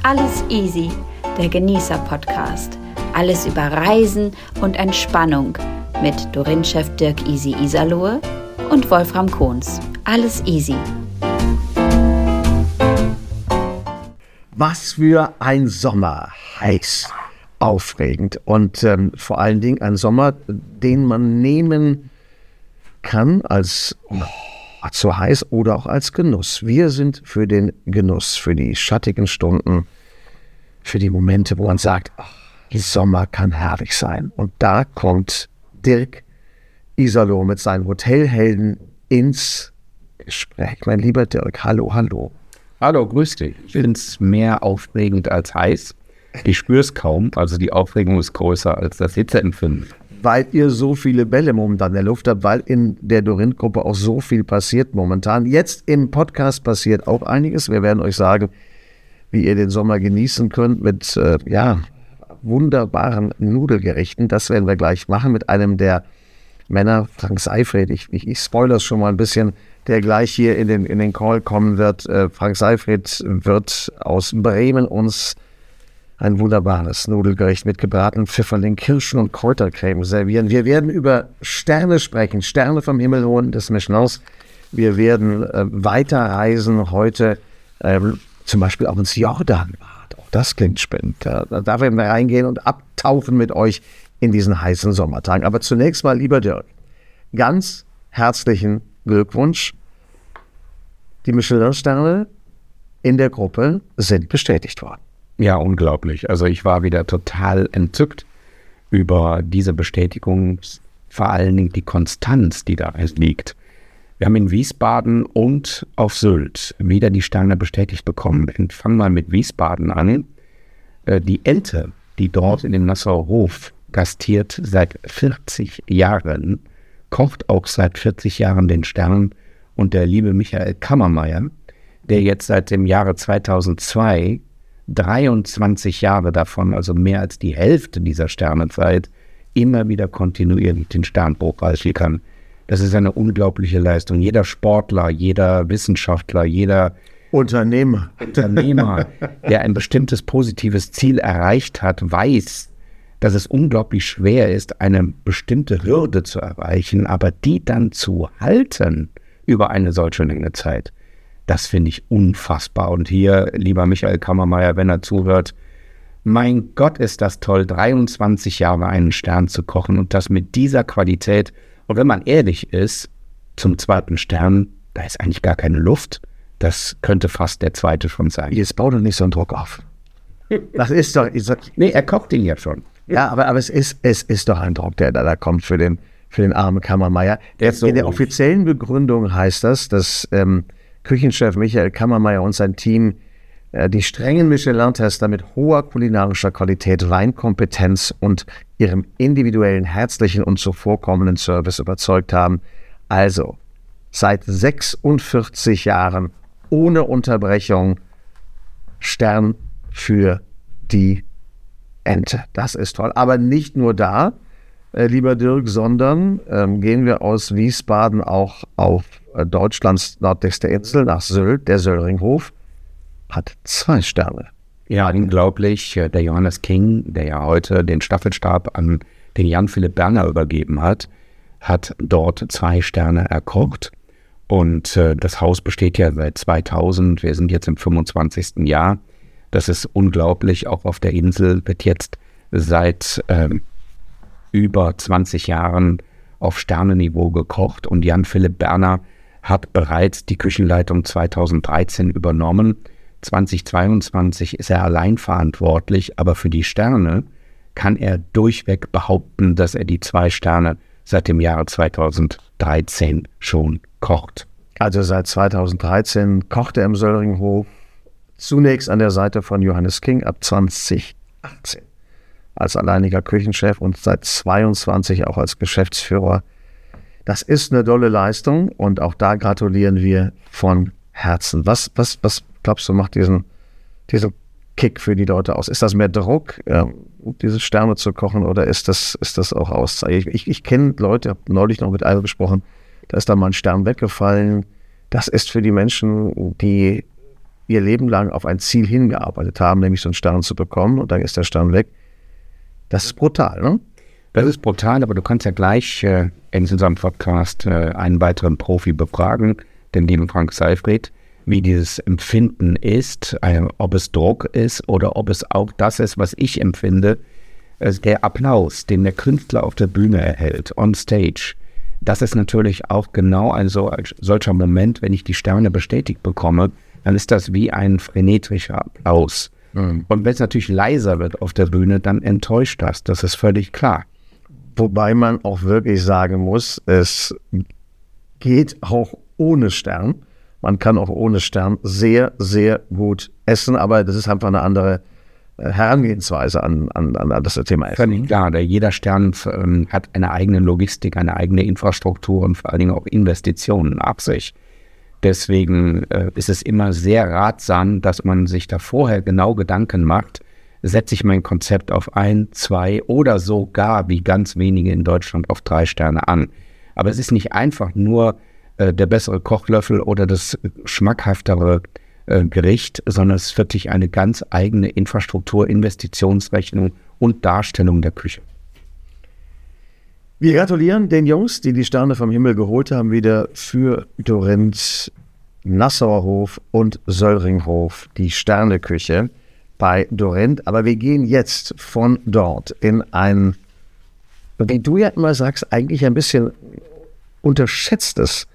Alles easy, der Genießer-Podcast. Alles über Reisen und Entspannung mit Dorin-Chef Dirk Easy Iserlohe und Wolfram Kons. Alles easy. Was für ein Sommer, heiß, aufregend und vor allen Dingen ein Sommer, den man nehmen kann als zu heiß oder auch als Genuss. Wir sind für den Genuss, für die schattigen Stunden, für die Momente, wo man sagt, Sommer kann herrlich sein. Und da kommt Dirk Iserlohe mit seinen Hotelhelden ins Gespräch. Mein lieber Dirk, hallo, hallo. Hallo, grüß dich. Ich finde es mehr aufregend als heiß. Ich spüre es kaum, also die Aufregung ist größer als das Hitzeempfinden. Weil ihr so viele Bälle momentan in der Luft habt, weil in der Dorin-Gruppe auch so viel passiert momentan. Jetzt im Podcast passiert auch einiges. Wir werden euch sagen, wie ihr den Sommer genießen könnt mit wunderbaren Nudelgerichten. Das werden wir gleich machen mit einem der Männer, Frank Seifried. Ich spoilere es schon mal ein bisschen, der gleich hier in den Call kommen wird. Frank Seifried wird aus Bremen uns ein wunderbares Nudelgericht mit gebratenen Pfifferling, Kirschen und Kräutercreme servieren. Wir werden über Sterne sprechen, Sterne vom Himmel holen des Michelins. Wir werden weiterreisen heute, zum Beispiel auch ins Jordanbad. Auch das klingt spannend. Da werden wir reingehen und abtauchen mit euch in diesen heißen Sommertagen. Aber zunächst mal, lieber Dirk, ganz herzlichen Glückwunsch. Die Michelin-Sterne in der Gruppe sind bestätigt worden. Ja, unglaublich. Also ich war wieder total entzückt über diese Bestätigung, vor allen Dingen die Konstanz, die da liegt. Wir haben in Wiesbaden und auf Sylt wieder die Sterne bestätigt bekommen. Ich fange mal mit Wiesbaden an. Die Ente, die dort in dem Nassauer Hof gastiert seit 40 Jahren, kocht auch seit 40 Jahren den Stern. Und der liebe Michael Kammermeier, der jetzt seit dem Jahre 2002 23 Jahre davon, also mehr als die Hälfte dieser Sternenzeit, immer wieder kontinuierlich den Stern hochhalten kann. Das ist eine unglaubliche Leistung. Jeder Sportler, jeder Wissenschaftler, jeder Unternehmer, der ein bestimmtes positives Ziel erreicht hat, weiß, dass es unglaublich schwer ist, eine bestimmte Hürde zu erreichen, aber die dann zu halten über eine solche lange Zeit. Das finde ich unfassbar. Und hier, lieber Michael Kammermeier, wenn er zuhört, mein Gott, ist das toll, 23 Jahre einen Stern zu kochen und das mit dieser Qualität. Und wenn man ehrlich ist, zum zweiten Stern, da ist eigentlich gar keine Luft. Das könnte fast der zweite schon sein. Jetzt baut doch nicht so einen Druck auf. Das ist doch... Nee, er kocht ihn ja schon. Ja, aber es ist doch ein Druck, der da kommt für den armen Kammermeier. In der offiziellen Begründung heißt das, dass Küchenchef Michael Kammermeier und sein Team die strengen Michelin-Tester mit hoher kulinarischer Qualität, Weinkompetenz und ihrem individuellen, herzlichen und zuvorkommenden Service überzeugt haben. Also seit 46 Jahren ohne Unterbrechung Stern für die Ente. Das ist toll. Aber nicht nur da, lieber Dirk, sondern gehen wir aus Wiesbaden auch auf Deutschlands nördlichste Insel nach Sylt. Der Söllringhof hat 2 Sterne. Ja, unglaublich. Der Johannes King, der ja heute den Staffelstab an den Jan-Philipp Berner übergeben hat, hat dort 2 Sterne erkocht. Und das Haus besteht ja seit 2000. Wir sind jetzt im 25. Jahr. Das ist unglaublich. Auch auf der Insel wird jetzt seit über 20 Jahren auf Sternenniveau gekocht. Und Jan-Philipp Berner hat bereits die Küchenleitung 2013 übernommen. 2022 ist er allein verantwortlich, aber für die Sterne kann er durchweg behaupten, dass er die 2 Sterne seit dem Jahre 2013 schon kocht. Also seit 2013 kocht er im Söllringhof, zunächst an der Seite von Johannes King, ab 2018 als alleiniger Küchenchef und seit 22 auch als Geschäftsführer. Das ist eine tolle Leistung und auch da gratulieren wir von Herzen. Was glaubst du, macht diesen Kick für die Leute aus? Ist das mehr Druck, diese Sterne zu kochen, oder ist das auch Auszeit? Ich kenne Leute, habe neulich noch mit einem gesprochen, da ist da mal ein Stern weggefallen. Das ist für die Menschen, die ihr Leben lang auf ein Ziel hingearbeitet haben, nämlich so einen Stern zu bekommen und dann ist der Stern weg. Das ist brutal, ne? Das ist brutal, aber du kannst ja gleich in unserem Podcast einen weiteren Profi befragen, den lieben Frank Seyfried, wie dieses Empfinden ist, ob es Druck ist oder ob es auch das ist, was ich empfinde, der Applaus, den der Künstler auf der Bühne erhält, on stage. Das ist natürlich auch genau ein solcher Moment, wenn ich die Sterne bestätigt bekomme, dann ist das wie ein frenetischer Applaus. Und wenn es natürlich leiser wird auf der Bühne, dann enttäuscht das ist völlig klar. Wobei man auch wirklich sagen muss, es geht auch ohne Stern. Man kann auch ohne Stern sehr, sehr gut essen, aber das ist einfach eine andere Herangehensweise an das Thema Essen. Völlig klar, jeder Stern hat eine eigene Logistik, eine eigene Infrastruktur und vor allen Dingen auch Investitionen ab sich. Deswegen ist es immer sehr ratsam, dass man sich da vorher genau Gedanken macht, setze ich mein Konzept auf 1, 2 oder sogar, wie ganz wenige in Deutschland, auf 3 Sterne an. Aber es ist nicht einfach nur der bessere Kochlöffel oder das schmackhaftere Gericht, sondern es ist wirklich eine ganz eigene Infrastruktur, Investitionsrechnung und Darstellung der Küche. Wir gratulieren den Jungs, die die Sterne vom Himmel geholt haben, wieder für Dorinth, Nassauer Hof und Söllringhof, die Sterneküche bei Dorinth. Aber wir gehen jetzt von dort in ein, wie du ja immer sagst, eigentlich ein bisschen unterschätztes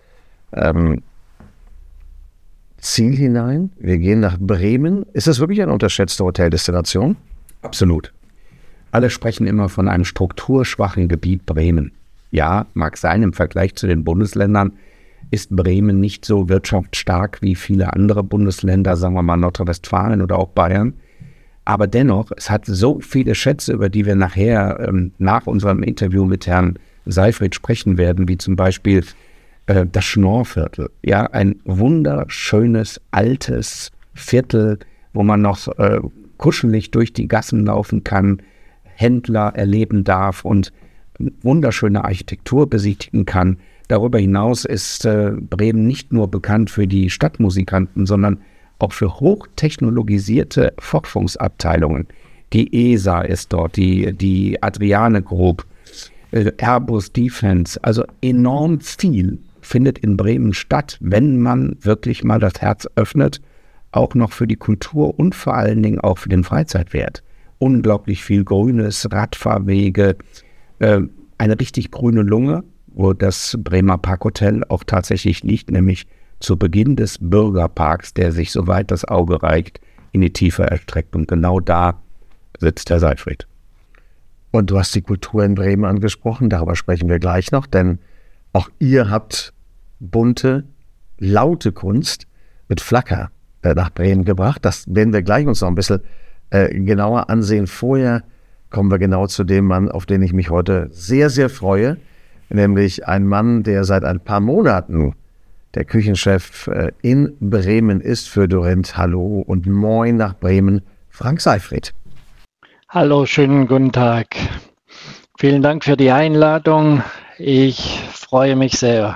Ziel hinein. Wir gehen nach Bremen. Ist das wirklich eine unterschätzte Hoteldestination? Absolut. Alle sprechen immer von einem strukturschwachen Gebiet Bremen. Ja, mag sein, im Vergleich zu den Bundesländern ist Bremen nicht so wirtschaftsstark wie viele andere Bundesländer, sagen wir mal Nordrhein-Westfalen oder auch Bayern. Aber dennoch, es hat so viele Schätze, über die wir nachher nach unserem Interview mit Herrn Seyfried sprechen werden, wie zum Beispiel das Schnorrviertel. Ja, ein wunderschönes, altes Viertel, wo man noch kuschelig durch die Gassen laufen kann, Händler erleben darf und wunderschöne Architektur besichtigen kann. Darüber hinaus ist Bremen nicht nur bekannt für die Stadtmusikanten, sondern auch für hochtechnologisierte Forschungsabteilungen. Die ESA ist dort, die Adriane Group, Airbus Defence, also enorm viel findet in Bremen statt, wenn man wirklich mal das Herz öffnet, auch noch für die Kultur und vor allen Dingen auch für den Freizeitwert. Unglaublich viel Grünes, Radfahrwege, eine richtig grüne Lunge, wo das Bremer Parkhotel auch tatsächlich liegt, nämlich zu Beginn des Bürgerparks, der sich, soweit das Auge reicht, in die Tiefe erstreckt. Und genau da sitzt Herr Seyfried. Und du hast die Kultur in Bremen angesprochen, darüber sprechen wir gleich noch, denn auch ihr habt bunte, laute Kunst mit Flacker nach Bremen gebracht. Das werden wir gleich uns noch ein bisschen genauer ansehen. Vorher kommen wir genau zu dem Mann, auf den ich mich heute sehr, sehr freue, nämlich ein Mann, der seit ein paar Monaten der Küchenchef in Bremen ist für Dorinth. Hallo und moin nach Bremen, Frank Seyfried. Hallo, schönen guten Tag. Vielen Dank für die Einladung. Ich freue mich sehr.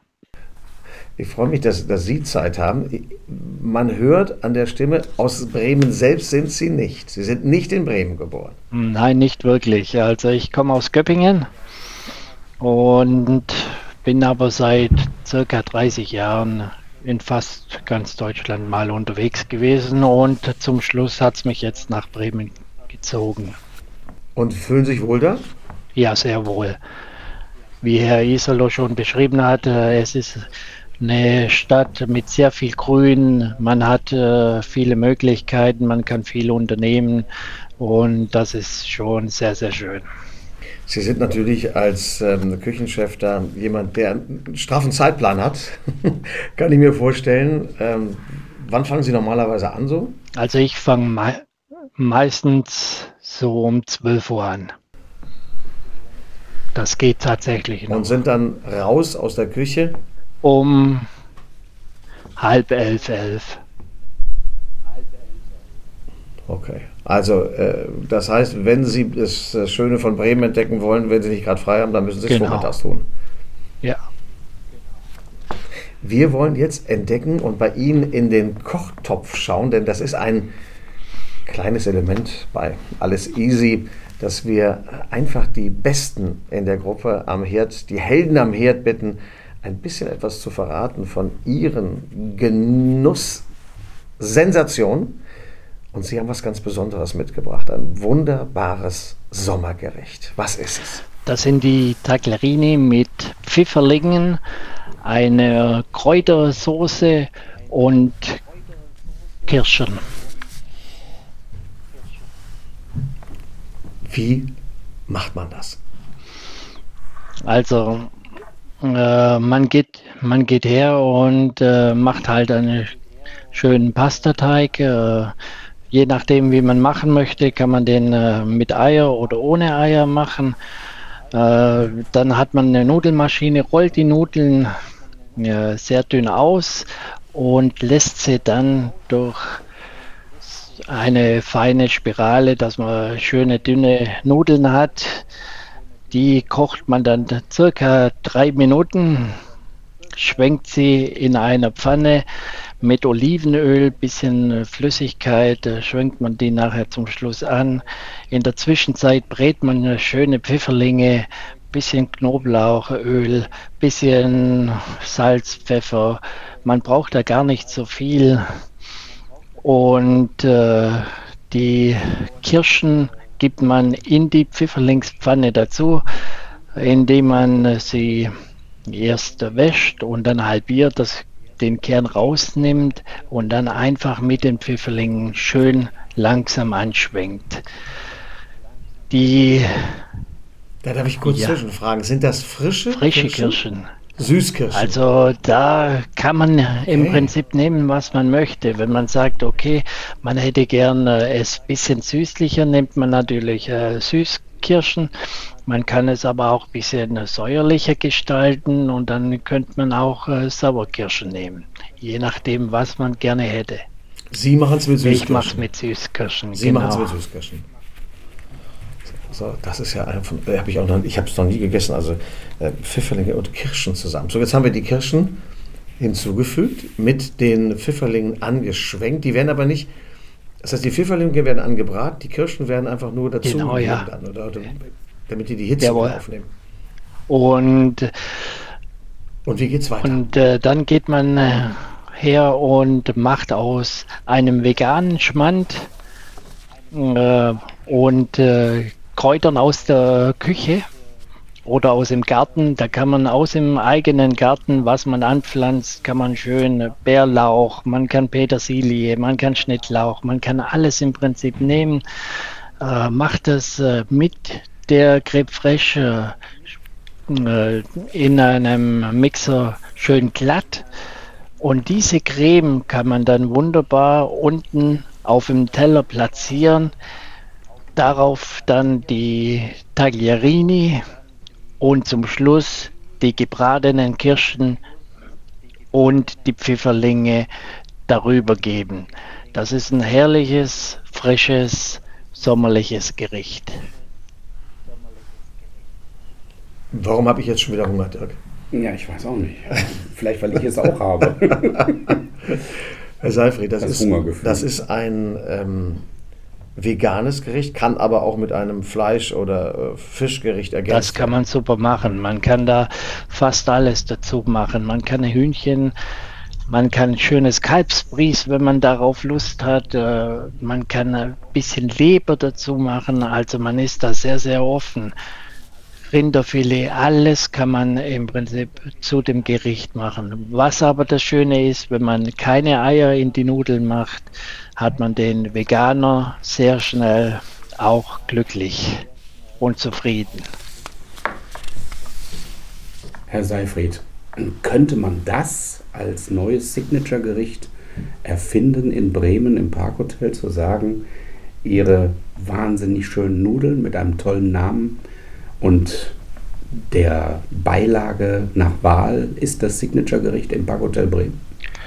Ich freue mich, dass Sie Zeit haben. Man hört an der Stimme, aus Bremen selbst sind Sie nicht. Sie sind nicht in Bremen geboren. Nein, nicht wirklich. Also ich komme aus Göppingen und bin aber seit circa 30 Jahren in fast ganz Deutschland mal unterwegs gewesen und zum Schluss hat es mich jetzt nach Bremen gezogen. Und fühlen sich wohl da? Ja, sehr wohl. Wie Herr Iserloh schon beschrieben hat, es ist eine Stadt mit sehr viel Grün, man hat viele Möglichkeiten, man kann viel unternehmen und das ist schon sehr, sehr schön. Sie sind natürlich als Küchenchef da jemand, der einen straffen Zeitplan hat, kann ich mir vorstellen. Wann fangen Sie normalerweise an so? Also ich fange meistens so um 12 Uhr an. Das geht tatsächlich noch. Und sind dann raus aus der Küche? Um 10:30. Okay, also das heißt, wenn Sie das Schöne von Bremen entdecken wollen, wenn Sie nicht gerade frei haben, dann müssen Sie es vormittags tun. Ja. Wir wollen jetzt entdecken und bei Ihnen in den Kochtopf schauen, denn das ist ein kleines Element bei Alles Easy, dass wir einfach die Besten in der Gruppe am Herd, die Helden am Herd bitten, ein bisschen etwas zu verraten von ihren Genuss-Sensationen. Und Sie haben was ganz Besonderes mitgebracht, ein wunderbares Sommergericht. Was ist es? Das sind die Tagliarini mit Pfifferlingen, eine Kräutersoße und Kirschen. Wie macht man das? Also man geht her und macht halt einen schönen Pastateig. Je nachdem, wie man machen möchte, kann man den mit Eier oder ohne Eier machen. Dann hat man eine Nudelmaschine, rollt die Nudeln sehr dünn aus und lässt sie dann durch eine feine Spirale, dass man schöne dünne Nudeln hat. Die kocht man dann circa 3 Minuten, schwenkt sie in einer Pfanne mit Olivenöl, bisschen Flüssigkeit, schwenkt man die nachher zum Schluss an. In der Zwischenzeit brät man schöne Pfifferlinge, bisschen Knoblauchöl, bisschen Salz, Pfeffer. Man braucht da gar nicht so viel. Und die Kirschen gibt man in die Pfifferlingspfanne dazu, indem man sie erst wäscht und dann halbiert, den Kern rausnimmt und dann einfach mit den Pfifferlingen schön langsam anschwenkt. Da darf ich kurz zwischenfragen. Sind das frische Kirschen? Süßkirschen. Also da kann man im Prinzip nehmen, was man möchte. Wenn man sagt, okay, man hätte gern es ein bisschen süßlicher, nimmt man natürlich Süßkirschen. Man kann es aber auch ein bisschen säuerlicher gestalten und dann könnte man auch Sauerkirschen nehmen. Je nachdem, was man gerne hätte. Sie machen es mit Süßkirschen? Ich mache es mit Süßkirschen, Sie machen es mit Süßkirschen. So, das ist ja einfach, ich habe es noch nie gegessen, also Pfifferlinge und Kirschen zusammen. So, jetzt haben wir die Kirschen hinzugefügt, mit den Pfifferlingen angeschwenkt. Die werden aber nicht, das heißt, die Pfifferlinge werden angebraten, die Kirschen werden einfach nur dazu genau, gegeben dann, oder, damit die Hitze aufnehmen. Und wie geht's weiter? Und dann geht man her und macht aus einem veganen Schmand und Kräutern aus der Küche oder aus dem Garten. Da kann man aus dem eigenen Garten, was man anpflanzt, kann man schön Bärlauch, man kann Petersilie, man kann Schnittlauch, man kann alles im Prinzip nehmen. Macht es mit der Crème Fraîche in einem Mixer schön glatt. Und diese Creme kann man dann wunderbar unten auf dem Teller platzieren. Darauf dann die Tagliarini und zum Schluss die gebratenen Kirschen und die Pfifferlinge darüber geben. Das ist ein herrliches, frisches, sommerliches Gericht. Warum habe ich jetzt schon wieder Hunger, Dirk? Ja, ich weiß auch nicht. Vielleicht, weil ich es auch habe. Herr Seyfried, das ist ein veganes Gericht, kann aber auch mit einem Fleisch- oder Fischgericht ergänzt werden. Das kann man super machen. Man kann da fast alles dazu machen. Man kann ein Hühnchen, man kann ein schönes Kalbsbries, wenn man darauf Lust hat. Man kann ein bisschen Leber dazu machen. Also man ist da sehr, sehr offen. Rinderfilet, alles kann man im Prinzip zu dem Gericht machen. Was aber das Schöne ist, wenn man keine Eier in die Nudeln macht, hat man den Veganer sehr schnell auch glücklich und zufrieden. Herr Seyfried, könnte man das als neues Signature-Gericht erfinden in Bremen im Parkhotel, zu sagen, Ihre wahnsinnig schönen Nudeln mit einem tollen Namen und der Beilage nach Wahl ist das Signature-Gericht im Parkhotel Bremen?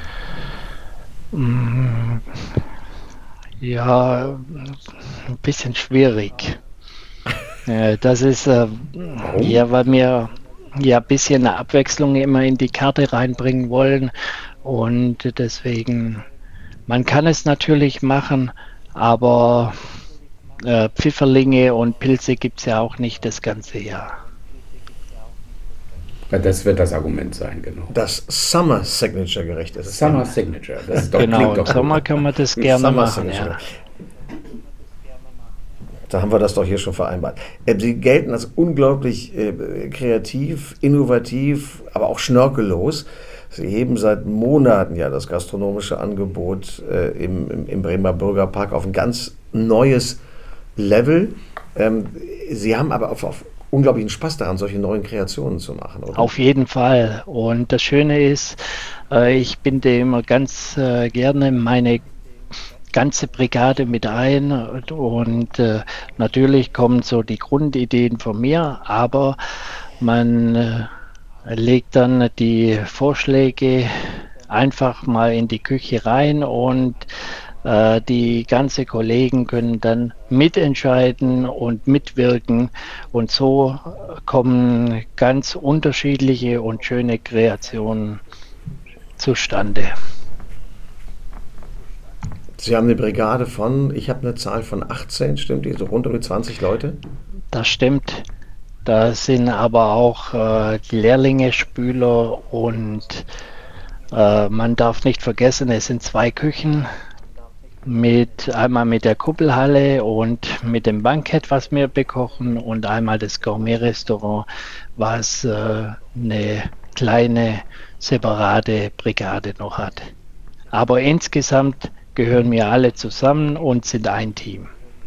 Ja, ein bisschen schwierig. Das ist, ja, weil ja ein bisschen eine Abwechslung immer in die Karte reinbringen wollen. Und deswegen, man kann es natürlich machen, aber Pfifferlinge und Pilze gibt es ja auch nicht das ganze Jahr. Das wird das Argument sein, genau. Das Summer Signature Gericht ist es. Summer Signature, das ist doch, Genau, im doch Sommer gut. kann man das gerne Summer machen. Signature. Ja. Da haben wir das doch hier schon vereinbart. Sie gelten als unglaublich kreativ, innovativ, aber auch schnörkellos. Sie heben seit Monaten ja das gastronomische Angebot im Bremer Bürgerpark auf ein ganz neues Level. Sie haben aber auf unglaublichen Spaß daran, solche neuen Kreationen zu machen, oder? Auf jeden Fall. Und das Schöne ist, ich binde immer ganz gerne meine ganze Brigade mit ein und natürlich kommen so die Grundideen von mir, aber man legt dann die Vorschläge einfach mal in die Küche rein und die ganzen Kollegen können dann mitentscheiden und mitwirken und so kommen ganz unterschiedliche und schöne Kreationen zustande. Sie haben eine Brigade von, ich habe eine Zahl von 18, stimmt die? So rund um die 20 Leute? Das stimmt. Da sind aber auch Lehrlinge, Spüler und man darf nicht vergessen, es sind 2 Küchen. Einmal mit der Kuppelhalle und mit dem Bankett, was wir bekochen, und einmal das Gourmet-Restaurant, was eine kleine separate Brigade noch hat. Aber insgesamt gehören wir alle zusammen und sind ein Team.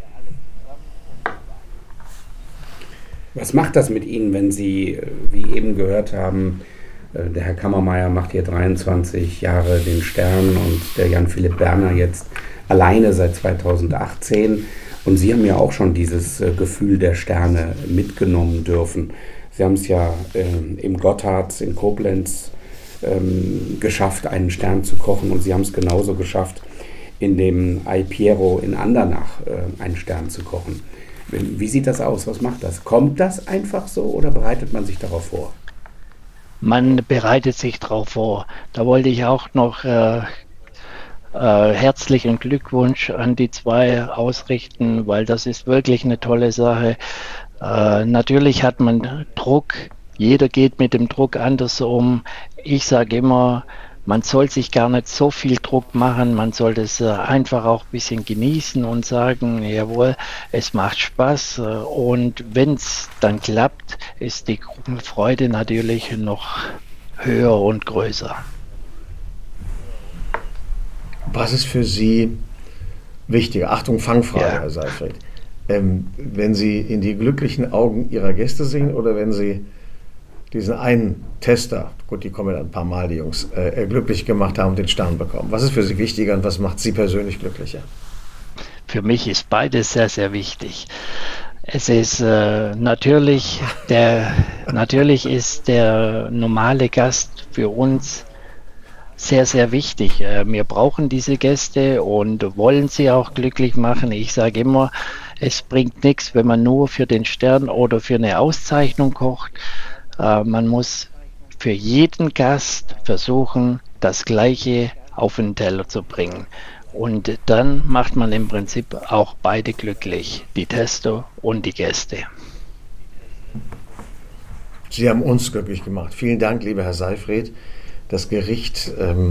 Was macht das mit Ihnen, wenn Sie, wie eben gehört haben, der Herr Kammermeier macht hier 23 Jahre den Stern und der Jan-Philipp Berner jetzt alleine seit 2018 und Sie haben ja auch schon dieses Gefühl der Sterne mitgenommen dürfen. Sie haben es ja im Gotthard in Koblenz geschafft, einen Stern zu kochen und Sie haben es genauso geschafft, in dem Ai Piero in Andernach einen Stern zu kochen. Wie sieht das aus? Was macht das? Kommt das einfach so oder bereitet man sich darauf vor? Man bereitet sich darauf vor. Da wollte ich auch noch herzlichen Glückwunsch an die 2 ausrichten, weil das ist wirklich eine tolle Sache. Natürlich hat man Druck. Jeder geht mit dem Druck anders um. Ich sage immer, man soll sich gar nicht so viel Druck machen, man soll das einfach auch ein bisschen genießen und sagen, jawohl, es macht Spaß und wenn es dann klappt, ist die Freude natürlich noch höher und größer. Was ist für Sie wichtiger? Achtung, Fangfrage, Ja. Herr Seyfried. Wenn Sie in die glücklichen Augen Ihrer Gäste sehen oder wenn Sie diesen einen Tester, gut, die kommen ja ein paar Mal, die Jungs, glücklich gemacht haben und den Stern bekommen. Was ist für Sie wichtiger und was macht Sie persönlich glücklicher? Für mich ist beides sehr, sehr wichtig. Es ist natürlich ist der normale Gast für uns sehr, sehr wichtig. Wir brauchen diese Gäste und wollen sie auch glücklich machen. Ich sage immer, es bringt nichts, wenn man nur für den Stern oder für eine Auszeichnung kocht. Man muss für jeden Gast versuchen, das Gleiche auf den Teller zu bringen. Und dann macht man im Prinzip auch beide glücklich, die Tester und die Gäste. Sie haben uns glücklich gemacht. Vielen Dank, lieber Herr Seyfried. Das Gericht,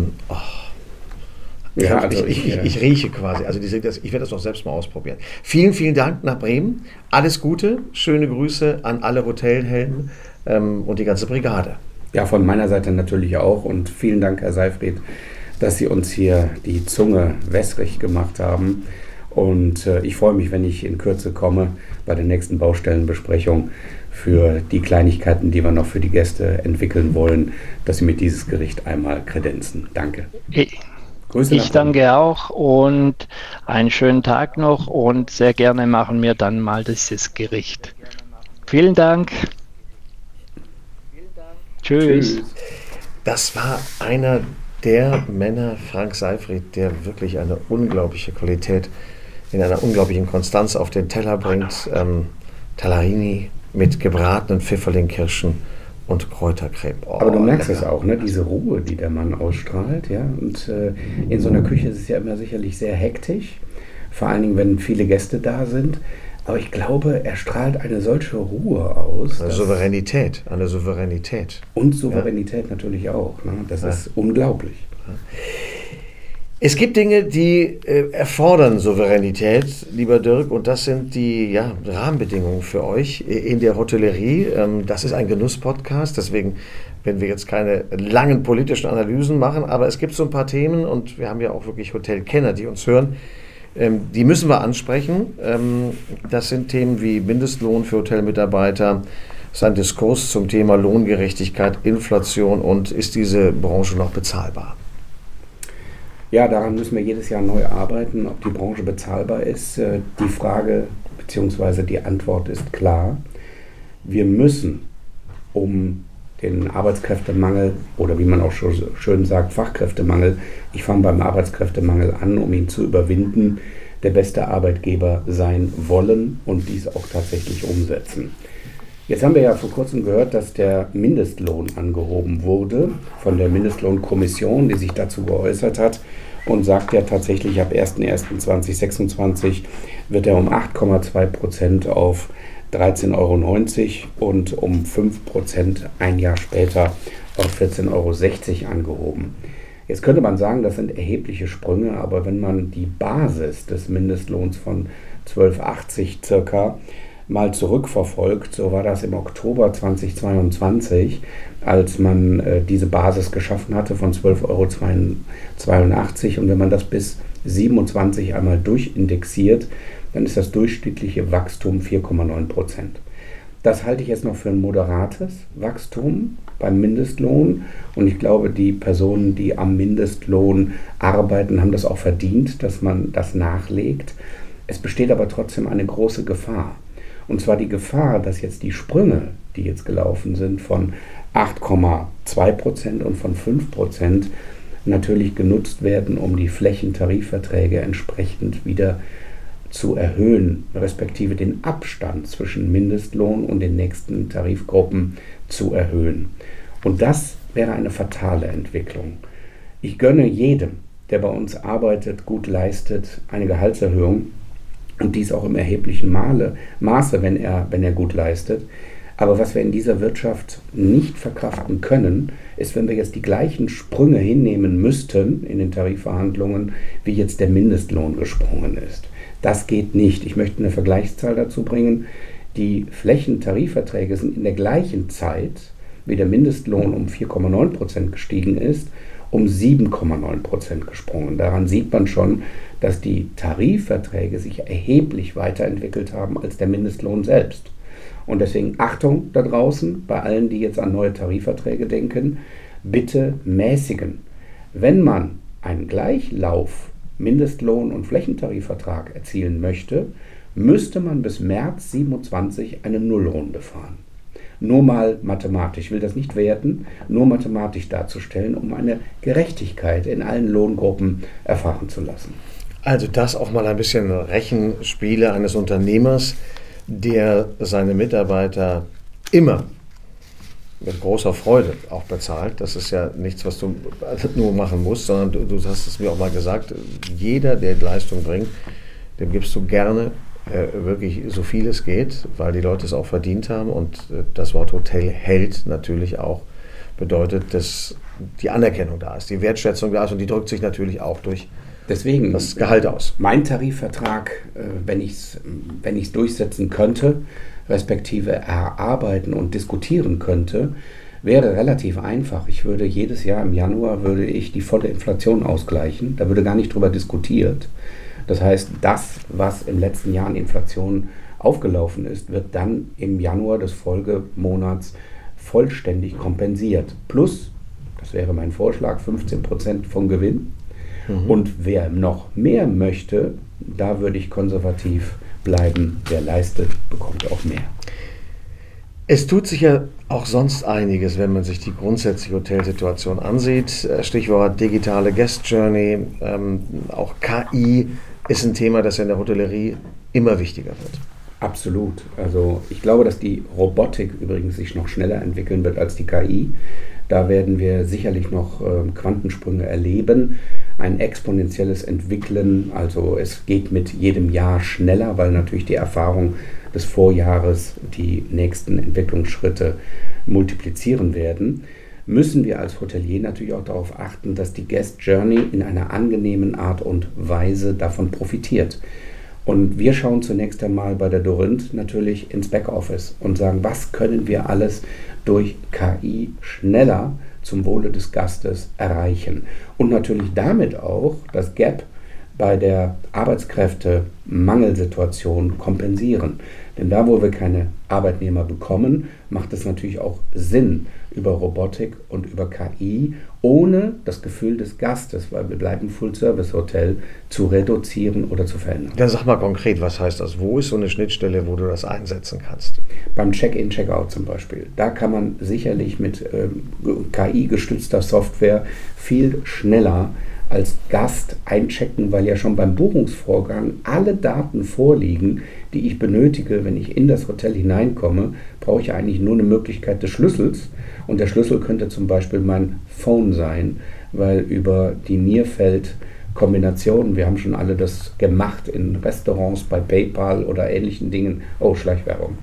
ich rieche quasi, also ich werde das doch selbst mal ausprobieren. Vielen, vielen Dank nach Bremen. Alles Gute, schöne Grüße an alle Hotelhelden und die ganze Brigade. Ja, von meiner Seite natürlich auch und vielen Dank, Herr Seyfried, dass Sie uns hier die Zunge wässrig gemacht haben. Und ich freue mich, wenn ich in Kürze komme bei der nächsten Baustellenbesprechung für die Kleinigkeiten, die wir noch für die Gäste entwickeln wollen, dass Sie mir dieses Gericht einmal kredenzen. Danke. Grüße nach Ich danke auch und einen schönen Tag noch und sehr gerne machen wir dann mal dieses Gericht. Vielen Dank. Tschüss. Das war einer der Männer, Frank Seyfried, der wirklich eine unglaubliche Qualität in einer unglaublichen Konstanz auf den Teller bringt. Tallarini mit gebratenen Pfifferlingkirschen und Kräutercreme. Oh, aber du merkst lecker. es auch, ne? Diese Ruhe, die der Mann ausstrahlt. Ja? Und in so einer Küche ist es ja immer sicherlich sehr hektisch, vor allen Dingen, wenn viele Gäste da sind. Aber ich glaube, er strahlt eine solche Ruhe aus. Eine Souveränität. Und Souveränität natürlich auch. Ne? Das ist unglaublich. Es gibt Dinge, die erfordern Souveränität, lieber Dirk, und das sind die Rahmenbedingungen für euch in der Hotellerie. Das ist ein Genuss-Podcast, deswegen werden wir jetzt keine langen politischen Analysen machen, aber es gibt so ein paar Themen und wir haben ja auch wirklich Hotelkenner, die uns hören. Die müssen wir ansprechen. Das sind Themen wie Mindestlohn für Hotelmitarbeiter, sein Diskurs zum Thema Lohngerechtigkeit, Inflation und ist diese Branche noch bezahlbar? Ja, daran müssen wir jedes Jahr neu arbeiten, ob die Branche bezahlbar ist. Die Frage bzw. die Antwort ist klar. Wir müssen, um den Arbeitskräftemangel oder wie man auch schon schön sagt, Fachkräftemangel, ich fange beim Arbeitskräftemangel an, um ihn zu überwinden, der beste Arbeitgeber sein wollen und dies auch tatsächlich umsetzen. Jetzt haben wir ja vor kurzem gehört, dass der Mindestlohn angehoben wurde von der Mindestlohnkommission, die sich dazu geäußert hat und sagt ja tatsächlich, ab 01.01.2026 wird er um 8,2% auf 13,90 Euro und um 5% ein Jahr später auf 14,60 Euro angehoben. Jetzt könnte man sagen, das sind erhebliche Sprünge, aber wenn man die Basis des Mindestlohns von 12,80 circa mal zurückverfolgt, so war das im Oktober 2022, als man diese Basis geschaffen hatte von 12,82 Euro. Und wenn man das bis 27 einmal durchindexiert, dann ist das durchschnittliche Wachstum 4,9%. Das halte ich jetzt noch für ein moderates Wachstum beim Mindestlohn. Und ich glaube, die Personen, die am Mindestlohn arbeiten, haben das auch verdient, dass man das nachlegt. Es besteht aber trotzdem eine große Gefahr. Und zwar die Gefahr, dass jetzt die Sprünge, die jetzt gelaufen sind, von 8,2% und von 5% natürlich genutzt werden, um die Flächentarifverträge entsprechend wieder zu erhöhen, respektive den Abstand zwischen Mindestlohn und den nächsten Tarifgruppen zu erhöhen. Und das wäre eine fatale Entwicklung. Ich gönne jedem, der bei uns arbeitet, gut leistet, eine Gehaltserhöhung und dies auch im erheblichen Maße, wenn er gut leistet. Aber was wir in dieser Wirtschaft nicht verkraften können, ist, wenn wir jetzt die gleichen Sprünge hinnehmen müssten in den Tarifverhandlungen, wie jetzt der Mindestlohn gesprungen ist. Das geht nicht. Ich möchte eine Vergleichszahl dazu bringen. Die Flächentarifverträge sind in der gleichen Zeit, wie der Mindestlohn um 4,9% gestiegen ist, um 7,9% gesprungen. Daran sieht man schon, dass die Tarifverträge sich erheblich weiterentwickelt haben als der Mindestlohn selbst. Und deswegen Achtung da draußen, bei allen, die jetzt an neue Tarifverträge denken, bitte mäßigen. Wenn man einen Gleichlauf Mindestlohn- und Flächentarifvertrag erzielen möchte, müsste man bis März 27 eine Nullrunde fahren. Nur mal mathematisch, ich will das nicht werten, nur mathematisch darzustellen, um eine Gerechtigkeit in allen Lohngruppen erfahren zu lassen. Also das auch mal ein bisschen Rechenspiele eines Unternehmers, der seine Mitarbeiter immer mit großer Freude auch bezahlt. Das ist ja nichts, was du nur machen musst, sondern du hast es mir auch mal gesagt, jeder, der Leistung bringt, dem gibst du gerne wirklich so viel es geht, weil die Leute es auch verdient haben und das Wort Hotel hält natürlich auch bedeutet, dass die Anerkennung da ist, die Wertschätzung da ist und die drückt sich natürlich auch durch deswegen das Gehalt aus. Mein Tarifvertrag, wenn ich es durchsetzen könnte, respektive erarbeiten und diskutieren könnte, wäre relativ einfach. Ich würde jedes Jahr im Januar die volle Inflation ausgleichen. Da würde gar nicht drüber diskutiert. Das heißt, das, was im letzten Jahr an Inflation aufgelaufen ist, wird dann im Januar des Folgemonats vollständig kompensiert. Plus, das wäre mein Vorschlag, 15% vom Gewinn. Und wer noch mehr möchte, da würde ich konservativ bleiben. Wer leistet, bekommt auch mehr. Es tut sich ja auch sonst einiges, wenn man sich die grundsätzliche Hotelsituation ansieht. Stichwort digitale Guest Journey, auch KI ist ein Thema, das in der Hotellerie immer wichtiger wird. Absolut. Also ich glaube, dass die Robotik übrigens sich noch schneller entwickeln wird als die KI. Da werden wir sicherlich noch Quantensprünge erleben, ein exponentielles Entwickeln. Also es geht mit jedem Jahr schneller, weil natürlich die Erfahrung des Vorjahres die nächsten Entwicklungsschritte multiplizieren werden. Müssen wir als Hotelier natürlich auch darauf achten, dass die Guest Journey in einer angenehmen Art und Weise davon profitiert. Und wir schauen zunächst einmal bei der Dorint natürlich ins Backoffice und sagen, was können wir alles durch KI schneller zum Wohle des Gastes erreichen. Und natürlich damit auch das Gap bei der Arbeitskräftemangelsituation kompensieren. Denn da, wo wir keine Arbeitnehmer bekommen, macht es natürlich auch Sinn, über Robotik und über KI, ohne das Gefühl des Gastes, weil wir bleiben Full-Service-Hotel, zu reduzieren oder zu verändern. Dann sag mal konkret, was heißt das? Wo ist so eine Schnittstelle, wo du das einsetzen kannst? Beim Check-in, Check-out zum Beispiel. Da kann man sicherlich mit KI-gestützter Software viel schneller als Gast einchecken, weil ja schon beim Buchungsvorgang alle Daten vorliegen, die ich benötige. Wenn ich in das Hotel hineinkomme, brauche ich eigentlich nur eine Möglichkeit des Schlüssels. Und der Schlüssel könnte zum Beispiel mein Phone sein, weil über die Nearfeld-Kombination, wir haben schon alle das gemacht in Restaurants, bei PayPal oder ähnlichen Dingen, Schleichwerbung,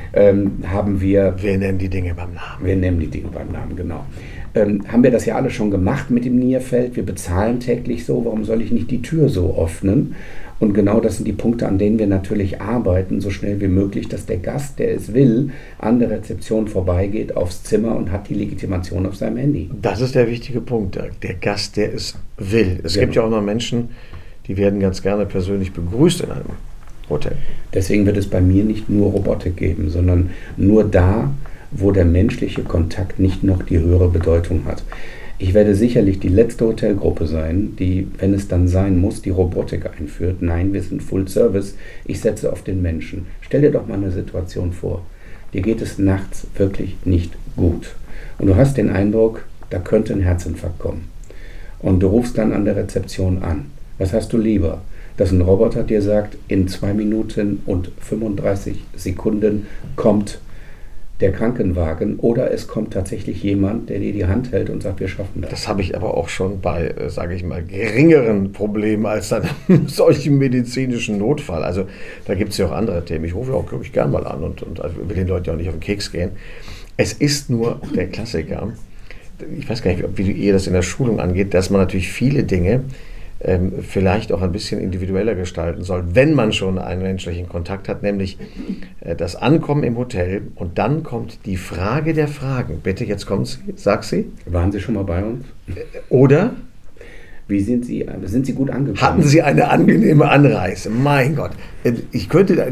haben wir... Wir nennen die Dinge beim Namen. Wir nennen die Dinge beim Namen, genau. Haben wir das ja alle schon gemacht mit dem Nearfeld. Wir bezahlen täglich so, warum soll ich nicht die Tür so öffnen? Und genau das sind die Punkte, an denen wir natürlich arbeiten, so schnell wie möglich, dass der Gast, der es will, an der Rezeption vorbeigeht aufs Zimmer und hat die Legitimation auf seinem Handy. Das ist der wichtige Punkt, der Gast, der es will. Es gibt ja auch noch Menschen, die werden ganz gerne persönlich begrüßt in einem Hotel. Deswegen wird es bei mir nicht nur Robotik geben, sondern nur da, wo der menschliche Kontakt nicht noch die höhere Bedeutung hat. Ich werde sicherlich die letzte Hotelgruppe sein, die, wenn es dann sein muss, die Robotik einführt. Nein, wir sind Full Service. Ich setze auf den Menschen. Stell dir doch mal eine Situation vor. Dir geht es nachts wirklich nicht gut. Und du hast den Eindruck, da könnte ein Herzinfarkt kommen. Und du rufst dann an der Rezeption an. Was hast du lieber? Dass ein Roboter dir sagt, in 2 Minuten und 35 Sekunden kommt der Krankenwagen, oder es kommt tatsächlich jemand, der dir die Hand hält und sagt, wir schaffen das. Das habe ich aber auch schon bei, sage ich mal, geringeren Problemen als einem solchen medizinischen Notfall. Also da gibt es ja auch andere Themen. Ich rufe auch wirklich gern mal an und will den Leuten ja auch nicht auf den Keks gehen. Es ist nur der Klassiker. Ich weiß gar nicht, wie ihr das in der Schulung angeht, dass man natürlich viele Dinge vielleicht auch ein bisschen individueller gestalten soll, wenn man schon einen menschlichen Kontakt hat, nämlich das Ankommen im Hotel, und dann kommt die Frage der Fragen. Bitte, jetzt kommt sie, sag sie. Waren Sie schon mal bei uns? Oder? Wie sind Sie gut angekommen? Hatten Sie eine angenehme Anreise? Mein Gott, ich könnte,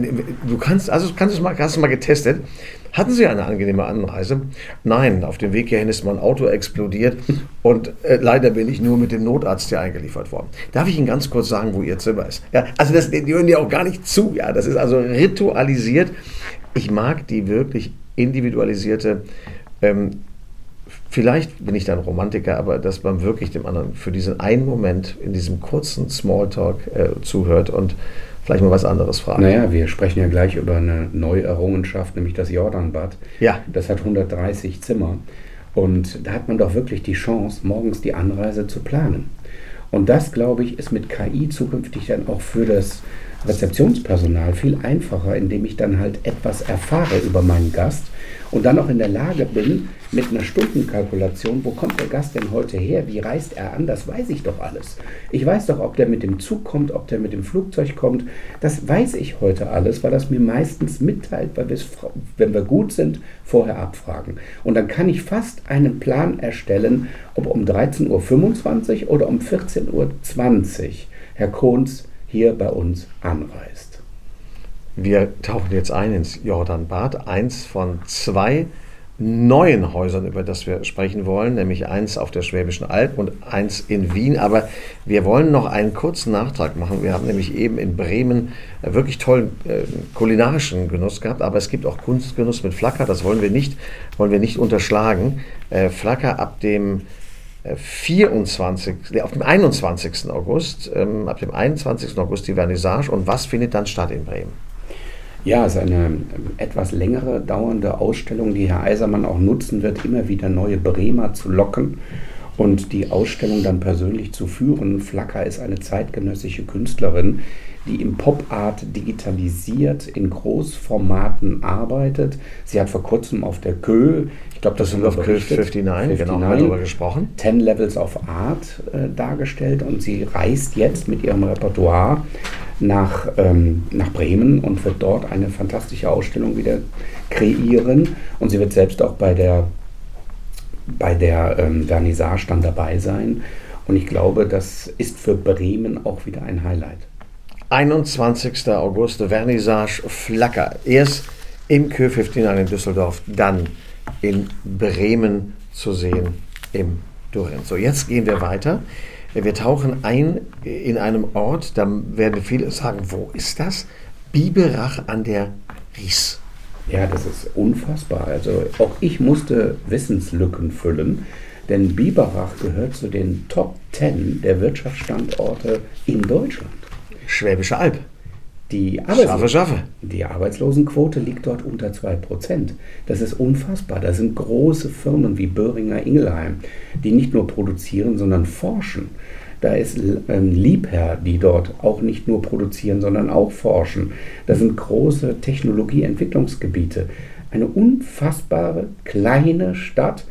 hast du mal getestet? Hatten Sie eine angenehme Anreise? Nein, auf dem Weg hierhin ist mein Auto explodiert und leider bin ich nur mit dem Notarzt hier eingeliefert worden. Darf ich Ihnen ganz kurz sagen, wo Ihr Zimmer ist? Ja, also die hören ja auch gar nicht zu. Ja, das ist also ritualisiert. Ich mag die wirklich individualisierte, vielleicht bin ich dann Romantiker, aber dass man wirklich dem anderen für diesen einen Moment in diesem kurzen Smalltalk zuhört und vielleicht mal was anderes fragt. Naja, wir sprechen ja gleich über eine neue Errungenschaft, nämlich das Jordanbad. Ja. Das hat 130 Zimmer. Und da hat man doch wirklich die Chance, morgens die Anreise zu planen. Und das, glaube ich, ist mit KI zukünftig dann auch für das Rezeptionspersonal viel einfacher, indem ich dann halt etwas erfahre über meinen Gast und dann auch in der Lage bin, mit einer Stundenkalkulation, wo kommt der Gast denn heute her, wie reist er an, das weiß ich doch alles. Ich weiß doch, ob der mit dem Zug kommt, ob der mit dem Flugzeug kommt, das weiß ich heute alles, weil das mir meistens mitteilt, weil wir es, wenn wir gut sind, vorher abfragen. Und dann kann ich fast einen Plan erstellen, ob um 13.25 Uhr oder um 14.20 Uhr Herr Kohns hier bei uns anreist. Wir tauchen jetzt ein ins Jordanbad, eins von 2 neuen Häusern, über das wir sprechen wollen, nämlich eins auf der Schwäbischen Alb und eins in Wien. Aber wir wollen noch einen kurzen Nachtrag machen. Wir haben nämlich eben in Bremen wirklich tollen kulinarischen Genuss gehabt, aber es gibt auch Kunstgenuss mit Flacker, das wollen wir nicht unterschlagen. Flacker ab dem 21. August, ab dem 21. August die Vernissage. Und was findet dann statt in Bremen? Ja, es ist eine etwas längere dauernde Ausstellung, die Herr Eisermann auch nutzen wird, immer wieder neue Bremer zu locken und die Ausstellung dann persönlich zu führen. Flacker ist eine zeitgenössische Künstlerin, die im Pop-Art digitalisiert in Großformaten arbeitet. Sie hat vor kurzem auf der Kö, ich glaube, das sind auf Kö 59, genau, haben wir darüber gesprochen. 10 Levels of Art dargestellt und sie reist jetzt mit ihrem Repertoire nach Bremen und wird dort eine fantastische Ausstellung wieder kreieren. Und sie wird selbst auch bei der Vernissage dann dabei sein. Und ich glaube, das ist für Bremen auch wieder ein Highlight. 21. August, Vernissage Flacker. Erst im Kö 59 in Düsseldorf, dann in Bremen zu sehen im Dorinth. So, jetzt gehen wir weiter. Wir tauchen ein in einem Ort, da werden viele sagen, wo ist das? Biberach an der Ries. Ja, das ist unfassbar. Also auch ich musste Wissenslücken füllen, denn Biberach gehört zu den Top 10 der Wirtschaftsstandorte in Deutschland. Schwäbische Alb. Die Arbeitslosenquote liegt dort unter 2%. Das ist unfassbar. Da sind große Firmen wie Boehringer Ingelheim, die nicht nur produzieren, sondern forschen. Da ist Liebherr, die dort auch nicht nur produzieren, sondern auch forschen. Da sind große Technologieentwicklungsgebiete. Eine unfassbare kleine Stadt,